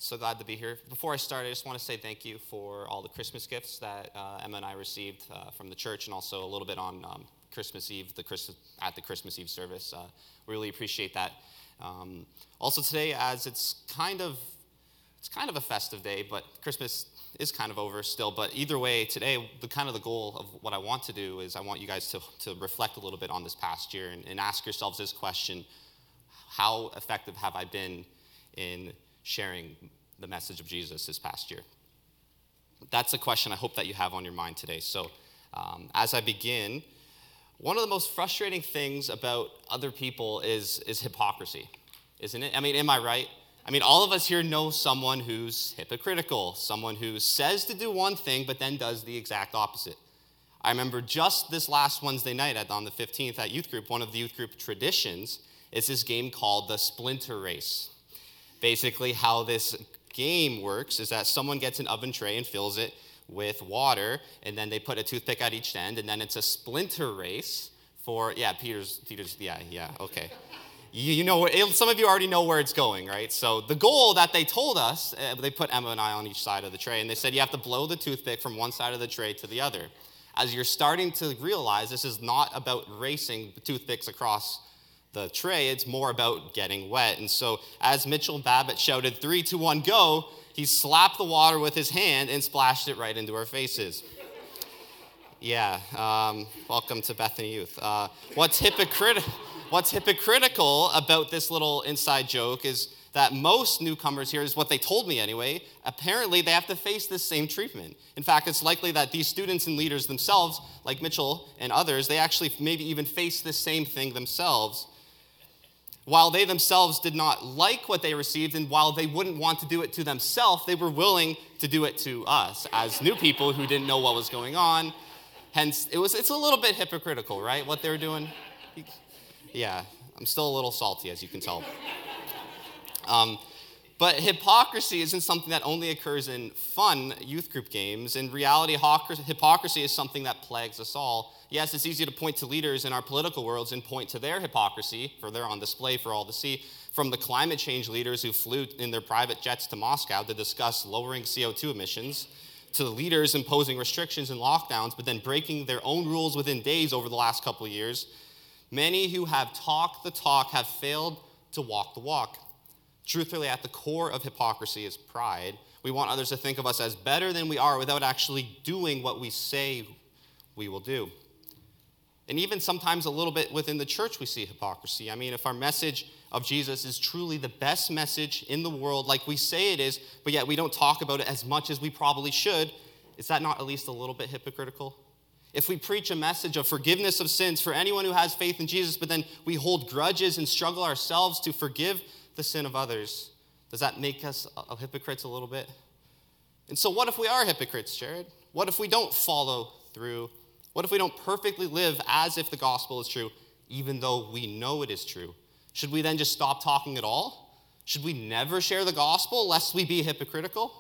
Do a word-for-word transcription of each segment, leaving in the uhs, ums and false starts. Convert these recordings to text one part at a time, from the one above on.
so glad to be here. Before I start, I just want to say thank you for all the Christmas gifts that uh, Emma and I received uh, from the church, and also a little bit on um, Christmas Eve, the Christmas, at the Christmas Eve service. Uh, we really appreciate that. Um, also today, as it's kind of it's kind of a festive day, but Christmas is kind of over still. But either way, today, the kind of the goal of what I want to do is I want you guys to, to reflect a little bit on this past year and, and ask yourselves this question: how effective have I been in sharing the message of Jesus this past year? That's a question I hope that you have on your mind today. So um, as I begin, one of the most frustrating things about other people is, is hypocrisy, isn't it? I mean, am I right? I mean, all of us here know someone who's hypocritical, someone who says to do one thing but then does the exact opposite. I remember just this last Wednesday night at, on the fifteenth at youth group, one of the youth group traditions is this game called the Splinter Race. Basically, how this game works is that someone gets an oven tray and fills it with water, and then they put a toothpick at each end, and then it's a splinter race for, yeah, Peter's, Peter's, yeah, yeah, okay. You, you know, some of you already know where it's going, right? So the goal that they told us, uh, they put Emma and I on each side of the tray, and they said you have to blow the toothpick from one side of the tray to the other. As you're starting to realize, this is not about racing toothpicks across the tray, it's more about getting wet. And so as Mitchell Babbitt shouted, three, two, one, go, he slapped the water with his hand and splashed it right into our faces. Yeah, um, welcome to Bethany Youth. Uh, what's, hypocrit- what's hypocritical about this little inside joke is that most newcomers here, is what they told me anyway, apparently they have to face this same treatment. In fact, it's likely that these students and leaders themselves, like Mitchell and others, they actually maybe even face the same thing themselves. While they themselves did not like what they received, and while they wouldn't want to do it to themselves, they were willing to do it to us as new people who didn't know what was going on. Hence, it was it's a little bit hypocritical, right, what they were doing? Yeah, I'm still a little salty, as you can tell. Um, but hypocrisy isn't something that only occurs in fun youth group games. In reality, hypocrisy is something that plagues us all. Yes, it's easy to point to leaders in our political worlds and point to their hypocrisy, for they're on display for all to see, from the climate change leaders who flew in their private jets to Moscow to discuss lowering C O two emissions, to the leaders imposing restrictions and lockdowns, but then breaking their own rules within days over the last couple of years. Many who have talked the talk have failed to walk the walk. Truthfully, at the core of hypocrisy is pride. We want others to think of us as better than we are without actually doing what we say we will do. And even sometimes a little bit within the church we see hypocrisy. I mean, if our message of Jesus is truly the best message in the world, like we say it is, but yet we don't talk about it as much as we probably should, is that not at least a little bit hypocritical? If we preach a message of forgiveness of sins for anyone who has faith in Jesus, but then we hold grudges and struggle ourselves to forgive the sin of others, does that make us a hypocrites a little bit? And so what if we are hypocrites, Jared? What if we don't follow through? What if we don't perfectly live as if the gospel is true, even though we know it is true? Should we then just stop talking at all? Should we never share the gospel lest we be hypocritical?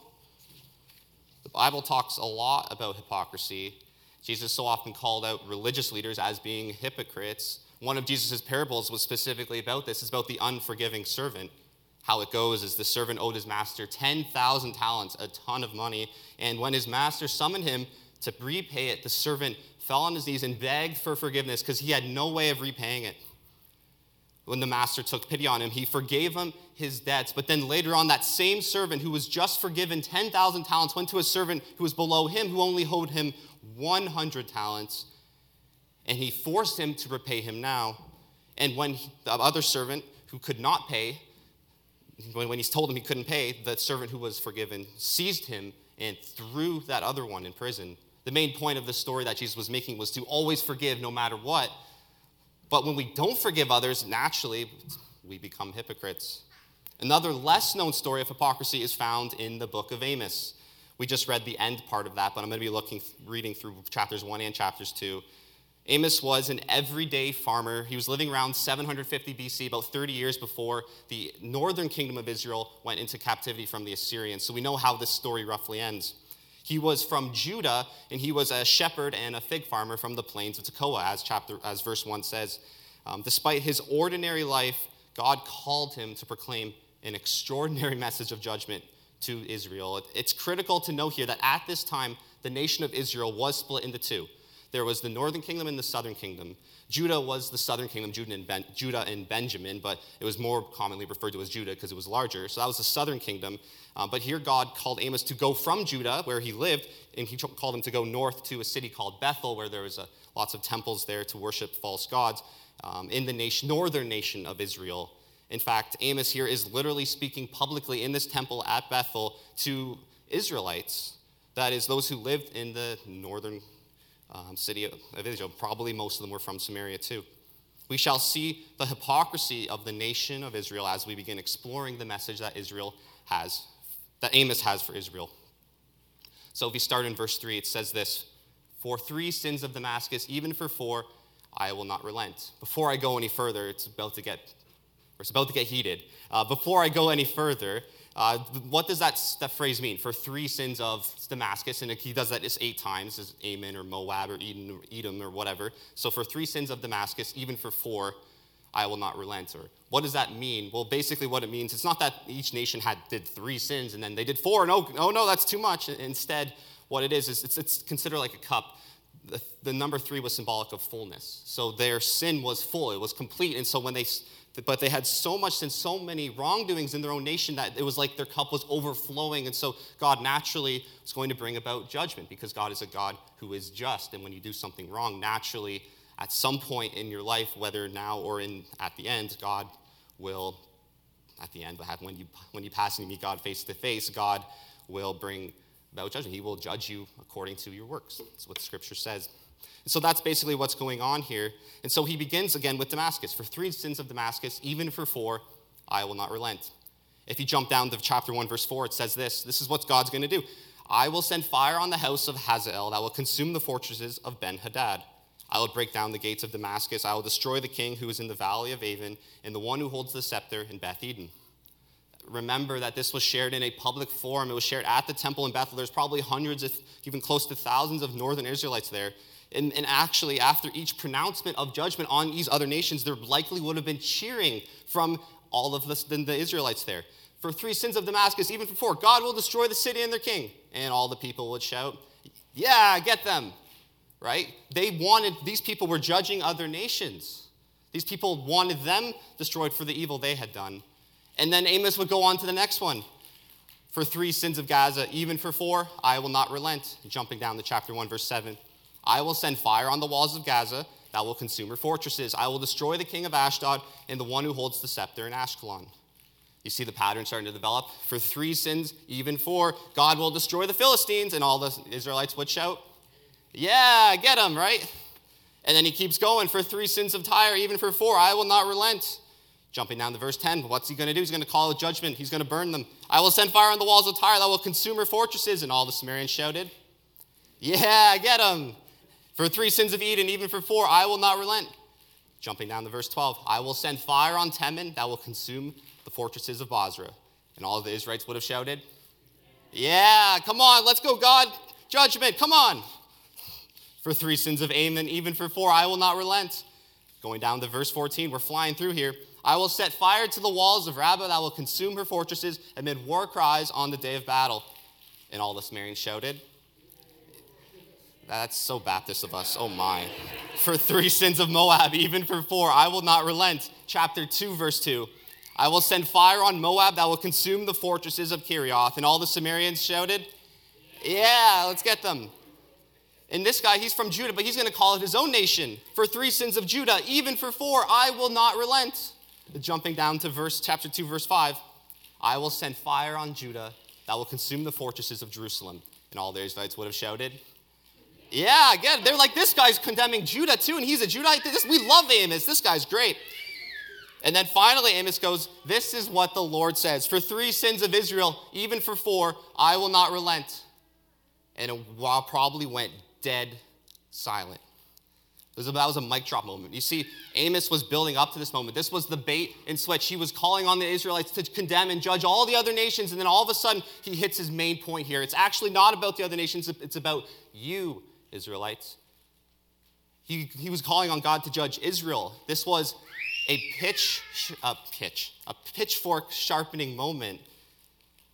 The Bible talks a lot about hypocrisy. Jesus so often called out religious leaders as being hypocrites. One of Jesus' parables was specifically about this. It's about the unforgiving servant. How it goes is the servant owed his master ten thousand talents, a ton of money. And when his master summoned him to repay it, the servant fell on his knees and begged for forgiveness because he had no way of repaying it. When the master took pity on him, he forgave him his debts. But then later on, that same servant who was just forgiven ten thousand talents went to a servant who was below him, who only owed him one hundred talents. And he forced him to repay him now. And when he, the other servant who could not pay, when, when he's told him he couldn't pay, the servant who was forgiven seized him and threw that other one in prison. The main point of the story that Jesus was making was to always forgive no matter what. But when we don't forgive others, naturally, we become hypocrites. Another less known story of hypocrisy is found in the book of Amos. We just read the end part of that, but I'm going to be looking, reading through chapters one and chapters two. Amos was an everyday farmer. He was living around seven hundred fifty B C, about thirty years before the northern kingdom of Israel went into captivity from the Assyrians. So we know how this story roughly ends. He was from Judah, and he was a shepherd and a fig farmer from the plains of Tekoa, as chapter, as verse one says. Um, despite his ordinary life, God called him to proclaim an extraordinary message of judgment to Israel. It's critical to note here that at this time, the nation of Israel was split into two. There was the northern kingdom and the southern kingdom. Judah was the southern kingdom, Judah and, ben, Judah and Benjamin, but it was more commonly referred to as Judah because it was larger. So that was the southern kingdom. Um, but here God called Amos to go from Judah, where he lived, and he called him to go north to a city called Bethel, where there was a, lots of temples there to worship false gods um, in the nation, northern nation of Israel. In fact, Amos here is literally speaking publicly in this temple at Bethel to Israelites. That is, those who lived in the northern Um, city of Israel. Probably most of them were from Samaria too. We shall see the hypocrisy of the nation of Israel as we begin exploring the message that Israel has, that Amos has for Israel. So if we start in verse three, it says this: "For three sins of Damascus, even for four, I will not relent." Before I go any further, it's about to get, or it's about to get heated. Uh, before I go any further, Uh, what does that, that phrase mean? For three sins of Damascus, and he does that just eight times, as Ammon or Moab or Edom or, Edom or whatever. So for three sins of Damascus, even for four, I will not relent. Or what does that mean? Well, basically what it means, it's not that each nation had did three sins and then they did four, and oh, oh no, that's too much. Instead, what it is, is it's, it's considered like a cup. The, the number three was symbolic of fullness. So their sin was full, it was complete. And so when they... But they had so much sin, so many wrongdoings in their own nation that it was like their cup was overflowing. And so God naturally was going to bring about judgment because God is a God who is just. And when you do something wrong, naturally, at some point in your life, whether now or in at the end, God will, at the end, when you, when you pass and you meet God face to face, God will bring about judgment. He will judge you according to your works. That's what the scripture says. And so that's basically what's going on here. And so he begins again with Damascus. For three sins of Damascus, even for four, I will not relent. If you jump down to chapter one, verse four, it says this. This is what God's going to do. "I will send fire on the house of Hazael that will consume the fortresses of Ben-Hadad. I will break down the gates of Damascus. I will destroy the king who is in the valley of Aven and the one who holds the scepter in Beth-Eden." Remember that this was shared in a public forum. It was shared at the temple in Bethel. There's probably hundreds, if even close to thousands of northern Israelites there. And, and actually, after each pronouncement of judgment on these other nations, there likely would have been cheering from all of the, the Israelites there. For three sins of Damascus, even for four, God will destroy the city and their king. And all the people would shout, yeah, get them, right? They wanted, these people were judging other nations. These people wanted them destroyed for the evil they had done. And then Amos would go on to the next one. For three sins of Gaza, even for four, I will not relent. Jumping down to chapter one, verse seven. "I will send fire on the walls of Gaza that will consume her fortresses. I will destroy the king of Ashdod and the one who holds the scepter in Ashkelon." You see the pattern starting to develop. For three sins, even four, God will destroy the Philistines, and all the Israelites would shout, yeah, get them, right? And then he keeps going. For three sins of Tyre, even for four, I will not relent. Jumping down to verse ten, what's he going to do? He's going to call a judgment. He's going to burn them. "I will send fire on the walls of Tyre that will consume her fortresses." And all the Samaritans shouted, yeah, get them. For three sins of Eden, even for four, I will not relent. Jumping down to verse twelve, "I will send fire on Teman that will consume the fortresses of Bozrah." And all of the Israelites would have shouted, yeah, come on, let's go, God. Judgment, come on. For three sins of Ammon, even for four, I will not relent. Going down to verse fourteen, we're flying through here. "I will set fire to the walls of Rabbah that will consume her fortresses amid war cries on the day of battle." And all the Samaritans shouted, that's so Baptist of us. Oh my. "For three sins of Moab, even for four, I will not relent." Chapter two, verse two. "I will send fire on Moab that will consume the fortresses of Kirioth." And all the Samaritans shouted, yeah, let's get them. And this guy, he's from Judah, but he's going to call it his own nation. "For three sins of Judah, even for four, I will not relent." Jumping down to verse chapter two, verse five. "I will send fire on Judah that will consume the fortresses of Jerusalem." And all the Israelites would have shouted, yeah, again, they're like, this guy's condemning Judah too, and he's a Judahite. This, we love Amos. This guy's great. And then finally Amos goes, "This is what the Lord says. For three sins of Israel, even for four, I will not relent." And it probably went dead silent. That was a mic drop moment. You see, Amos was building up to this moment. This was the bait and switch. He was calling on the Israelites to condemn and judge all the other nations, and then all of a sudden, he hits his main point here. It's actually not about the other nations. It's about you, Israelites. He, he was calling on God to judge Israel. This was a pitch, a pitch, a pitchfork sharpening moment.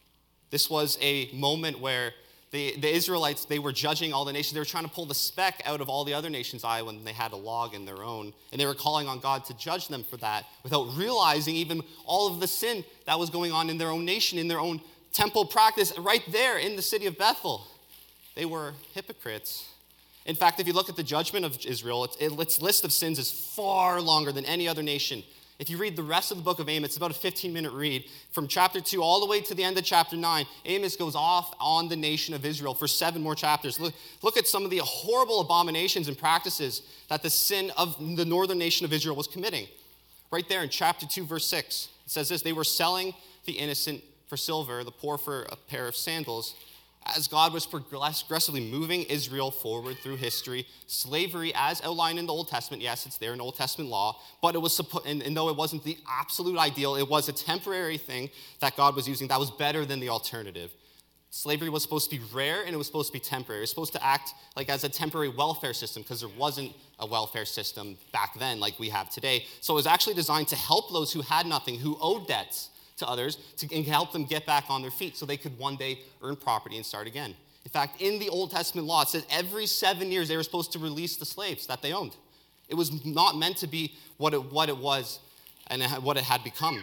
This was a moment where the, the Israelites, they were judging all the nations. They were trying to pull the speck out of all the other nations' eye when they had a log in their own. And they were calling on God to judge them for that without realizing even all of the sin that was going on in their own nation, in their own temple practice, right there in the city of Bethel. They were hypocrites. In fact, if you look at the judgment of Israel, its, its list of sins is far longer than any other nation. If you read the rest of the book of Amos, it's about a fifteen-minute read. From chapter two all the way to the end of chapter nine, Amos goes off on the nation of Israel for seven more chapters. Look, look at some of the horrible abominations and practices that the sin of the northern nation of Israel was committing. Right there in chapter two, verse six, it says this: they were selling the innocent for silver, the poor for a pair of sandals. As God was progressively moving Israel forward through history, slavery, as outlined in the Old Testament, yes, it's there in Old Testament law, but it was, and, and though it wasn't the absolute ideal, it was a temporary thing that God was using that was better than the alternative. Slavery was supposed to be rare, and it was supposed to be temporary. It was supposed to act like as a temporary welfare system, because there wasn't a welfare system back then like we have today. So it was actually designed to help those who had nothing, who owed debts to others, to and help them get back on their feet so they could one day earn property and start again. In fact, in the Old Testament law, it says every seven years they were supposed to release the slaves that they owned. It was not meant to be what it, what it was and what it had become.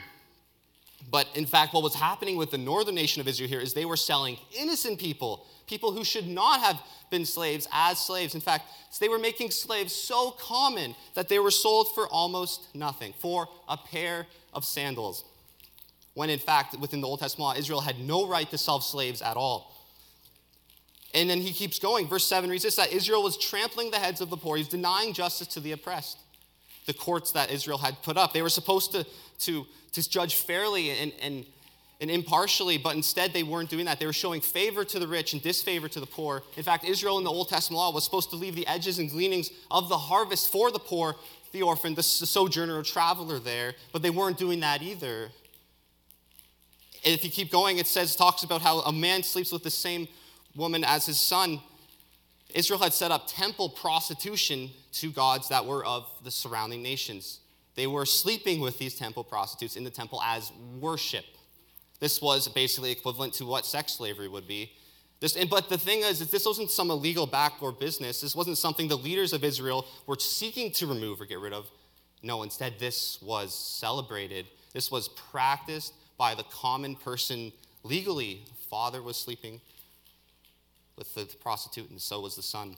But in fact, what was happening with the northern nation of Israel here is they were selling innocent people, people who should not have been slaves, as slaves. In fact, they were making slaves so common that they were sold for almost nothing, for a pair of sandals. When in fact, within the Old Testament law, Israel had no right to sell slaves at all. And then he keeps going. Verse seven reads this, that Israel was trampling the heads of the poor. He's denying justice to the oppressed. The courts that Israel had put up, they were supposed to, to, to judge fairly and, and, and impartially, but instead they weren't doing that. They were showing favor to the rich and disfavor to the poor. In fact, Israel in the Old Testament law was supposed to leave the edges and gleanings of the harvest for the poor, the orphan, the sojourner or traveler there, but they weren't doing that either. And if you keep going, it says, talks about how a man sleeps with the same woman as his son. Israel had set up temple prostitution to gods that were of the surrounding nations. They were sleeping with these temple prostitutes in the temple as worship. This was basically equivalent to what sex slavery would be. This, and, but the thing is, is, this wasn't some illegal backdoor business. This wasn't something the leaders of Israel were seeking to remove or get rid of. No, instead, this was celebrated. This was practiced by the common person legally. The father was sleeping with the prostitute, and so was the son.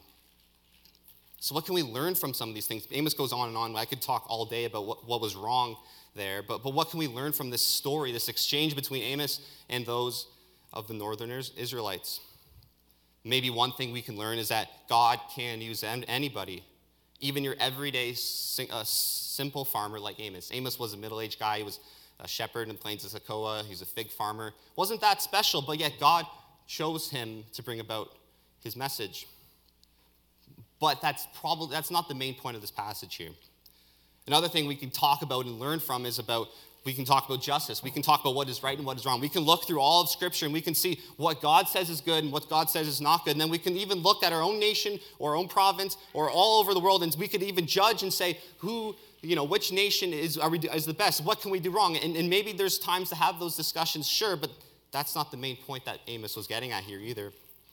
So what can we learn from some of these things? Amos goes on and on. I could talk all day about what, what was wrong there, but, but what can we learn from this story, this exchange between Amos and those of the northerners, Israelites? Maybe one thing we can learn is that God can use anybody, even your everyday uh, simple farmer like Amos. Amos was a middle-aged guy. He was a shepherd in the plains of Tekoa. He's a fig farmer. Wasn't that special, but yet God chose him to bring about his message. But that's probably that's not the main point of this passage here. Another thing we can talk about and learn from is about, we can talk about justice. We can talk about what is right and what is wrong. We can look through all of Scripture and we can see what God says is good and what God says is not good. And then we can even look at our own nation or our own province or all over the world, and we could even judge and say who, you know, which nation is are we, is the best? What can we do wrong? And, and maybe there's times to have those discussions, sure, but that's not the main point that Amos was getting at here either.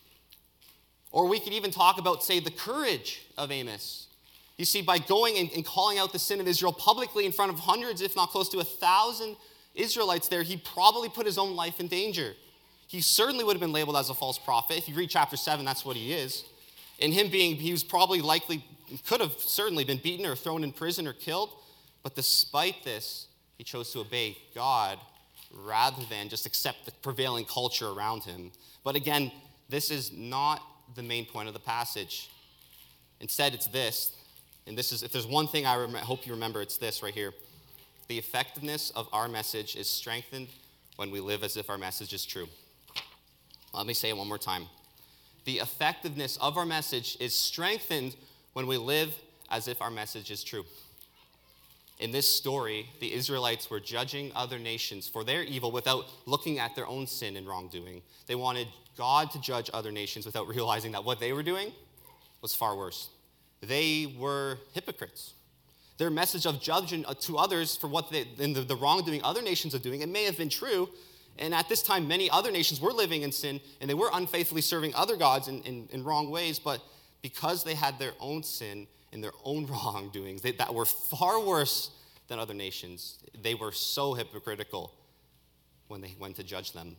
Or we could even talk about, say, the courage of Amos. You see, by going and, and calling out the sin of Israel publicly in front of hundreds, if not close to a thousand Israelites there, he probably put his own life in danger. He certainly would have been labeled as a false prophet. If you read chapter seven, that's what he is. And him being, he was probably likely, could have certainly been beaten or thrown in prison or killed. But despite this, he chose to obey God rather than just accept the prevailing culture around him. But again, this is not the main point of the passage. Instead, it's this. And this is, if there's one thing I rem- hope you remember, it's this right here. The effectiveness of our message is strengthened when we live as if our message is true. Let me say it one more time. The effectiveness of our message is strengthened when we live as if our message is true. In this story, the Israelites were judging other nations for their evil without looking at their own sin and wrongdoing. They wanted God to judge other nations without realizing that what they were doing was far worse. They were hypocrites. Their message of judging to others for what they, in the, the wrongdoing other nations are doing, it may have been true, And at this time, many other nations were living in sin, and they were unfaithfully serving other gods in, in, in wrong ways. But because they had their own sin and their own wrongdoings they, that were far worse than other nations, they were so hypocritical when they went to judge them.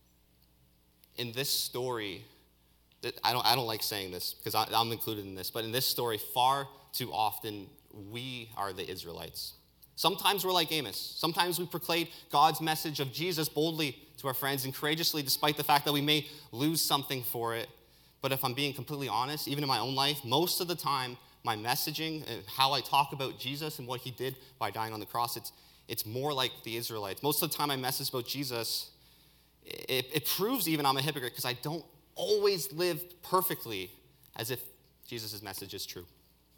In this story, I don't, I don't like saying this because I'm included in this, but in this story, far too often, we are the Israelites. Sometimes we're like Amos. Sometimes we proclaim God's message of Jesus boldly to our friends and courageously, despite the fact that we may lose something for it. But if I'm being completely honest, even in my own life, most of the time, my messaging and how I talk about Jesus and what he did by dying on the cross, it's, it's more like the Israelites. Most of the time I message about Jesus, it, it proves even I'm a hypocrite because I don't always live perfectly as if Jesus' message is true.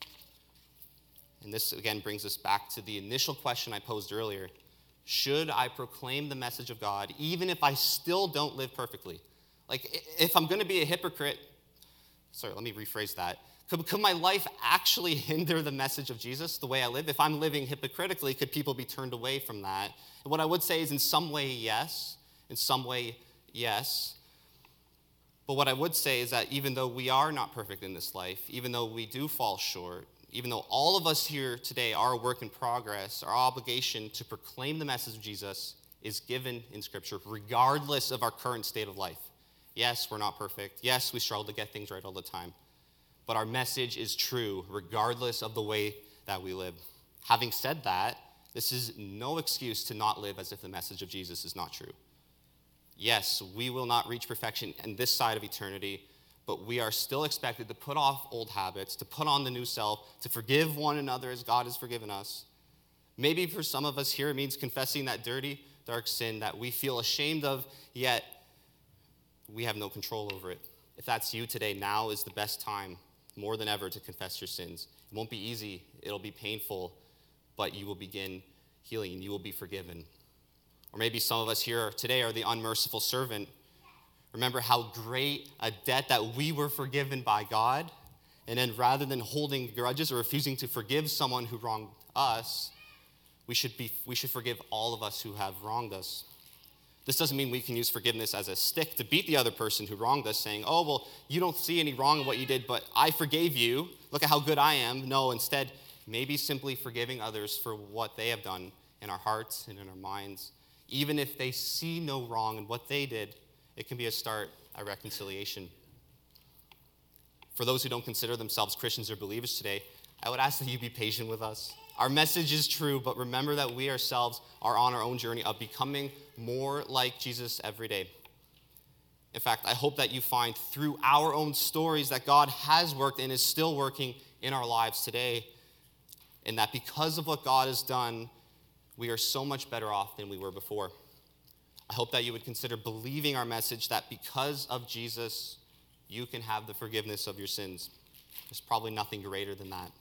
And this, again, brings us back to the initial question I posed earlier. Should I proclaim the message of God even if I still don't live perfectly? Like, if I'm going to be a hypocrite, sorry, let me rephrase that. Could, could my life actually hinder the message of Jesus, the way I live? If I'm living hypocritically, could people be turned away from that? And what I would say is in some way, yes. In some way, yes. But what I would say is that even though we are not perfect in this life, even though we do fall short, even though all of us here today are a work in progress, our obligation to proclaim the message of Jesus is given in Scripture, regardless of our current state of life. Yes, we're not perfect. Yes, we struggle to get things right all the time. But our message is true, regardless of the way that we live. Having said that, this is no excuse to not live as if the message of Jesus is not true. Yes, we will not reach perfection in this side of eternity, but we are still expected to put off old habits, to put on the new self, to forgive one another as God has forgiven us. Maybe for some of us here, it means confessing that dirty, dark sin that we feel ashamed of, yet we have no control over it. If that's you today, now is the best time, more than ever, to confess your sins. It won't be easy. It'll be painful, but you will begin healing and you will be forgiven. Or maybe some of us here today are the unmerciful servant. Remember how great a debt that we were forgiven by God. And then rather than holding grudges or refusing to forgive someone who wronged us, we should be we should forgive all of us who have wronged us. This doesn't mean we can use forgiveness as a stick to beat the other person who wronged us, saying, oh, well, you don't see any wrong in what you did, but I forgave you. Look at how good I am. No, instead, maybe simply forgiving others for what they have done in our hearts and in our minds. Even if they see no wrong in what they did, it can be a start at reconciliation. For those who don't consider themselves Christians or believers today, I would ask that you be patient with us. Our message is true, but remember that we ourselves are on our own journey of becoming more like Jesus every day. In fact, I hope that you find through our own stories that God has worked and is still working in our lives today, and that because of what God has done, we are so much better off than we were before. I hope that you would consider believing our message that because of Jesus, you can have the forgiveness of your sins. There's probably nothing greater than that.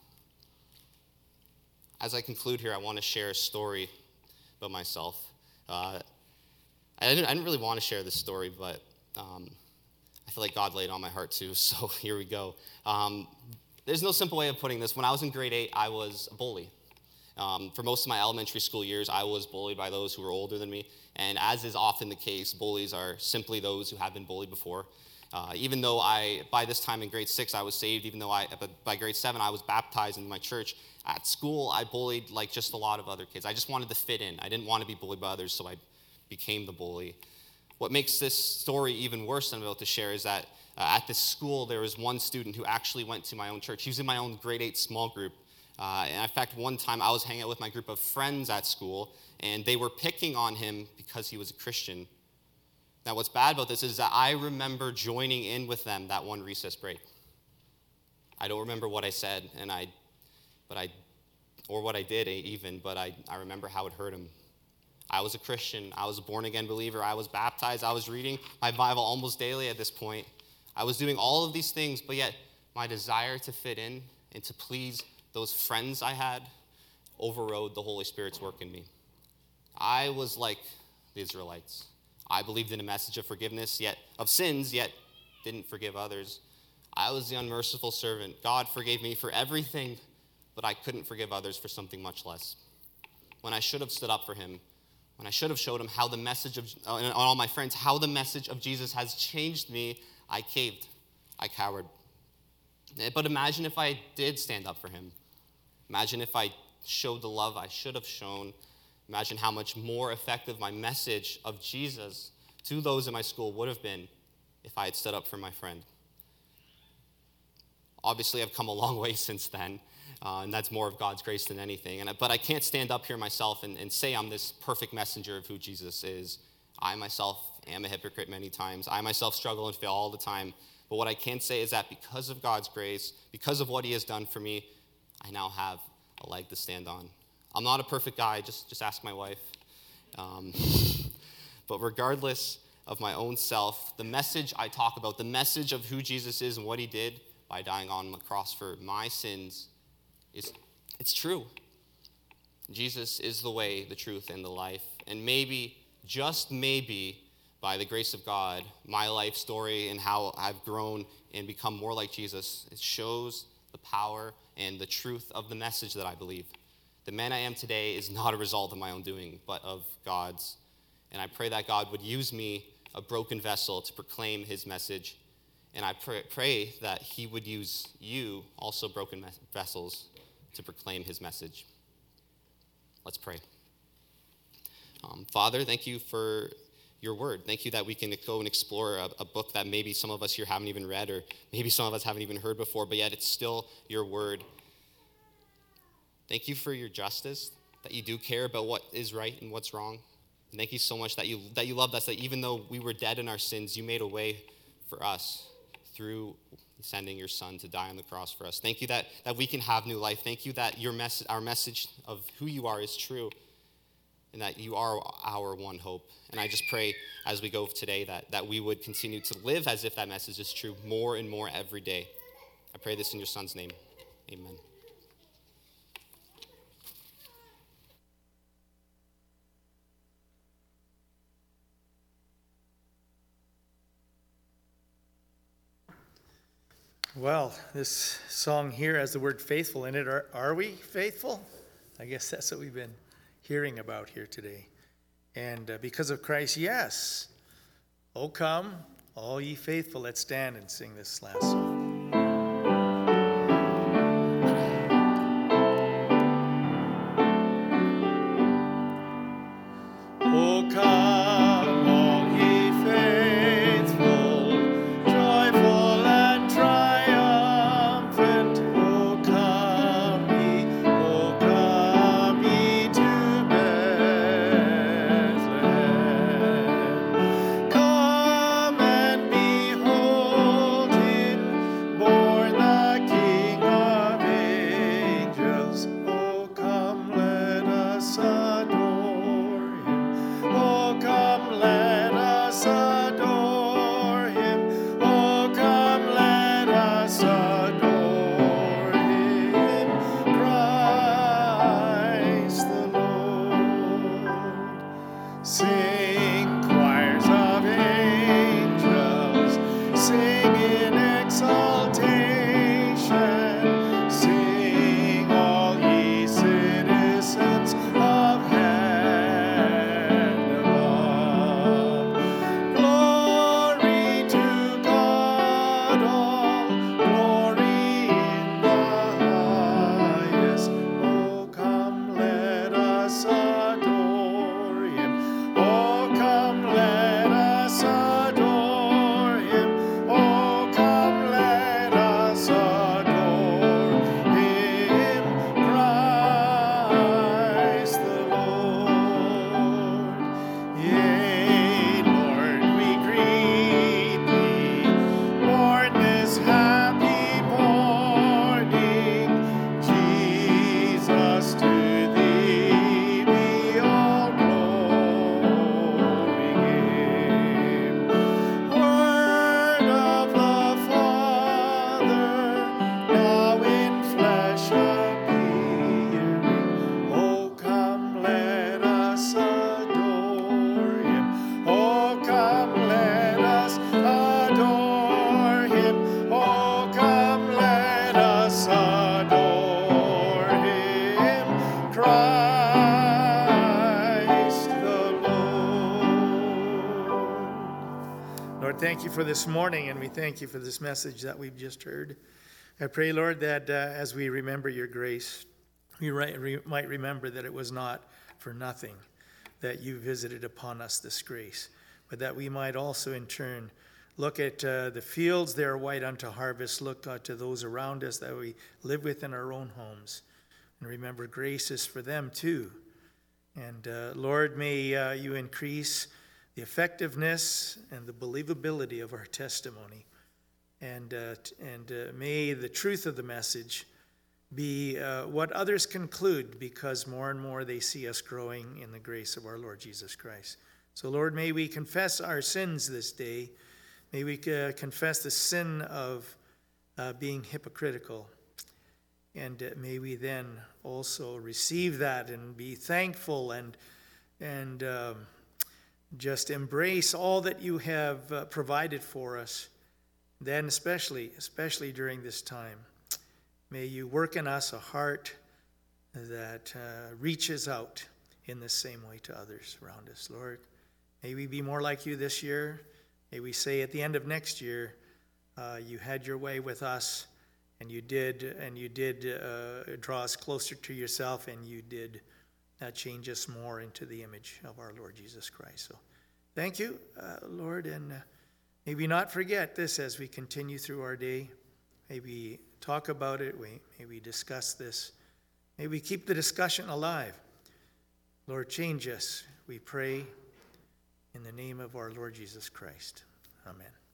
As I conclude here, I want to share a story about myself. Uh, I, didn't, I didn't really want to share this story, but um, I feel like God laid it on my heart too, so here we go. Um, there's no simple way of putting this. When I was in grade eight, I was a bully. Um, for most of my elementary school years, I was bullied by those who were older than me, and as is often the case, bullies are simply those who have been bullied before. Uh, even though I, by this time in grade six, I was saved, even though I, by grade seven, I was baptized in my church, at school, I bullied like just a lot of other kids. I just wanted to fit in. I didn't want to be bullied by others, so I became the bully. What makes this story even worse than I'm about to share is that uh, at this school, there was one student who actually went to my own church. He was in my own grade eight small group. Uh, and in fact, one time I was hanging out with my group of friends at school, and they were picking on him because he was a Christian. Now, what's bad about this is that I remember joining in with them that one recess break. I don't remember what I said, and I, but I, or what I did even, but I, I remember how it hurt him. I was a Christian. I was a born-again believer. I was baptized. I was reading my Bible almost daily at this point. I was doing all of these things, but yet my desire to fit in and to please those friends I had overrode the Holy Spirit's work in me. I was like the Israelites. I believed in a message of forgiveness, yet of sins, yet didn't forgive others. I was the unmerciful servant. God forgave me for everything, but I couldn't forgive others for something much less. When I should have stood up for him, when I should have showed him how the message of, uh, and all my friends, how the message of Jesus has changed me, I caved. I cowered. But imagine if I did stand up for him. Imagine if I showed the love I should have shown. Imagine how much more effective my message of Jesus to those in my school would have been if I had stood up for my friend. Obviously, I've come a long way since then, uh, and that's more of God's grace than anything. And, but I can't stand up here myself and, and say I'm this perfect messenger of who Jesus is. I myself am a hypocrite many times. I myself struggle and fail all the time. But what I can say is that because of God's grace, because of what he has done for me, I now have a leg to stand on. I'm not a perfect guy, just, just ask my wife. Um, but regardless of my own self, the message I talk about, the message of who Jesus is and what he did by dying on the cross for my sins, is it's true. Jesus is the way, the truth, and the life. And maybe, just maybe, by the grace of God, my life story and how I've grown and become more like Jesus, it shows the power and the truth of the message that I believe. The man I am today is not a result of my own doing, but of God's. And I pray that God would use me, a broken vessel, to proclaim his message. And I pray, pray that he would use you, also broken vessels, to proclaim his message. Let's pray. Um, Father, thank you for your word. Thank you that we can go and explore a, a book that maybe some of us here haven't even read, or maybe some of us haven't even heard before, but yet it's still your word. Thank you for your justice, that you do care about what is right and what's wrong. And thank you so much that you that you loved us, that even though we were dead in our sins, you made a way for us through sending your son to die on the cross for us. Thank you that, that we can have new life. Thank you that your mess, our message of who you are is true, and that you are our one hope. And I just pray as we go today that, that we would continue to live as if that message is true more and more every day. I pray this in your son's name. Amen. Well, this song here has the word faithful in it. Are, are we faithful? I guess that's what we've been hearing about here today. And uh, because of Christ, yes. Oh, come, all ye faithful. Let's stand and sing this last song. Oh, come, all ye faithful, joyful and triumphant. Oh, come ye, oh, come ye to Bethlehem. Come and behold him, thank you for this morning, and we thank you for this message that we've just heard. I pray, Lord, that uh, as we remember your grace, we right, re, might remember that it was not for nothing that you visited upon us this grace, but that we might also in turn look at uh, the fields that are white unto harvest, look uh, to those around us that we live with in our own homes, and remember grace is for them too. And uh, Lord, may uh, you increase the effectiveness and the believability of our testimony. And, uh, and uh, may the truth of the message be uh, what others conclude, because more and more they see us growing in the grace of our Lord Jesus Christ. So, Lord, may we confess our sins this day. May we uh, confess the sin of uh, being hypocritical. And uh, may we then also receive that and be thankful and, and um, just embrace all that you have uh, provided for us. Then especially, especially during this time, may you work in us a heart that uh, reaches out in the same way to others around us, Lord. May we be more like you this year. May we say at the end of next year, uh, you had your way with us, and you did, and you did uh, draw us closer to yourself, and you did uh, change us more into the image of our Lord Jesus Christ. So thank you, uh, Lord, and uh, may we not forget this as we continue through our day. May we talk about it. May we discuss this. May we keep the discussion alive. Lord, change us, we pray, in the name of our Lord Jesus Christ. Amen.